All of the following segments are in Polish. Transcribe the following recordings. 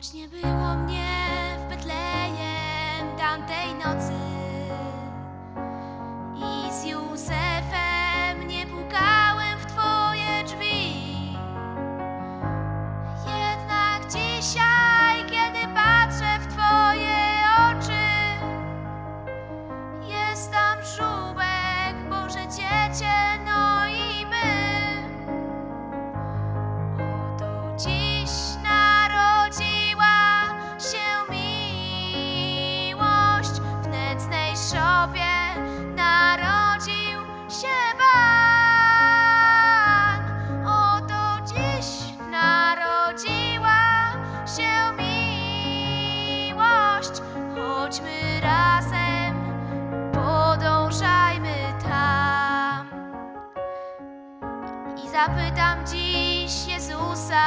Choć nie było mnie w Betlejem tamtej nocy i z Józefem nie pukałem w Twoje drzwi, jednak dzisiaj, kiedy patrzę w Twoje oczy, jest tam żółbek, Boże Dziecię, no i my. Oto dziś narodziła się miłość, w nędznej szopie narodził się Pan. Oto dziś narodziła się miłość, chodźmy razem, podążajmy tam. I zapytam dziś Jezusa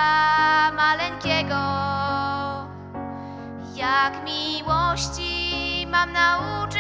maleńkiego, jak miłości mam nauczyć